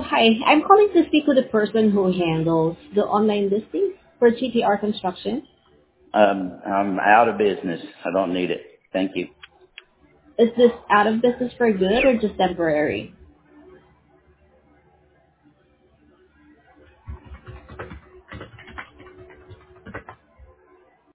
Hi. I'm calling to speak with the person who handles the online listings for GTR Construction. I'm out of business. I don't need it. Thank you. Is this out of business for good or just temporary?